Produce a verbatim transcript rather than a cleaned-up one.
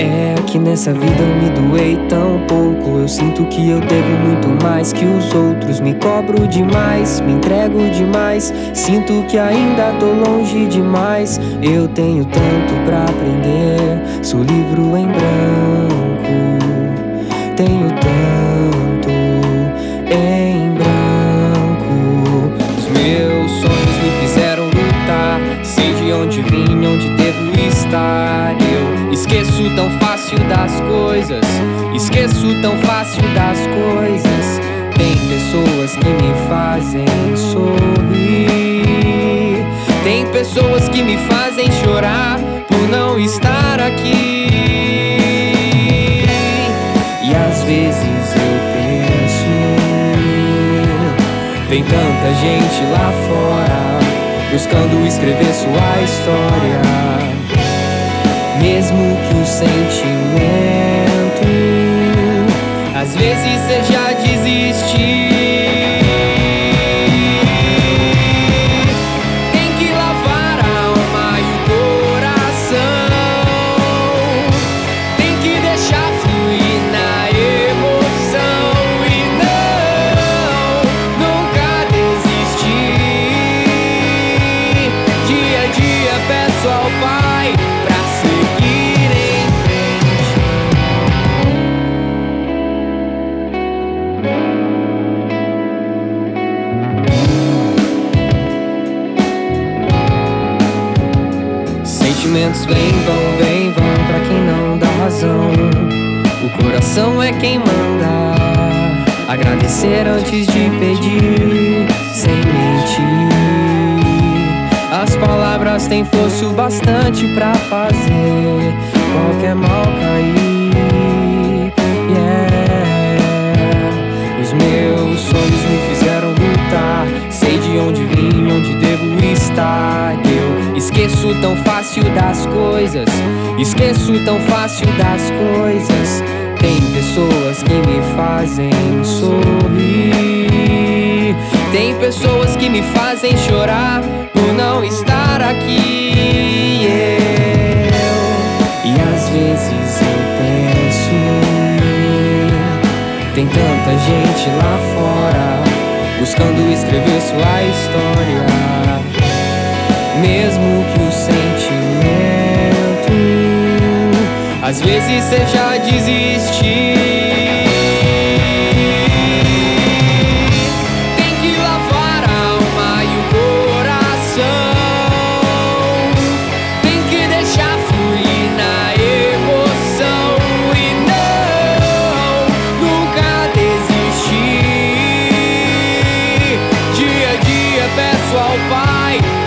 É que nessa vida eu me doei tão pouco. Eu sinto que eu devo muito mais que os outros. Me cobro demais, me entrego demais. Sinto que ainda tô longe demais. Eu tenho tanto pra aprender. Sou livro em branco. Tenho tanto em branco. Os meus sonhos me fizeram lutar. Sei de onde vim, onde devo estar. Eu esqueço tão fácil das coisas. Esqueço tão fácil das coisas. Tem pessoas que me fazem sorrir. Tem pessoas que me fazem chorar por não estar aqui. E às vezes eu penso, tem tanta gente lá fora buscando escrever sua história. Mesmo que o sentimento às vezes seja desistir. Tem que lavar a alma e o coração. Tem que deixar fluir na emoção. E não, nunca desistir. Dia a dia peço ao Pai pra seguir em frente. Sentimentos vêm, vão, vêm, vão pra quem não dá razão. O coração é quem manda. Agradecer antes de pedir, sem mentir. As palavras têm força o bastante pra fazer qualquer mal cair. Yeah. Os meus sonhos me fizeram lutar. Sei de onde vim, onde devo estar. Eu esqueço tão fácil das coisas. Esqueço tão fácil das coisas. Tem pessoas que me fazem sorrir. Tem pessoas que me fazem chorar por não estar aqui. Eu, e às vezes eu penso, tem tanta gente lá fora buscando escrever sua história. Mesmo que o sentimento às vezes seja desistir. Peço ao Pai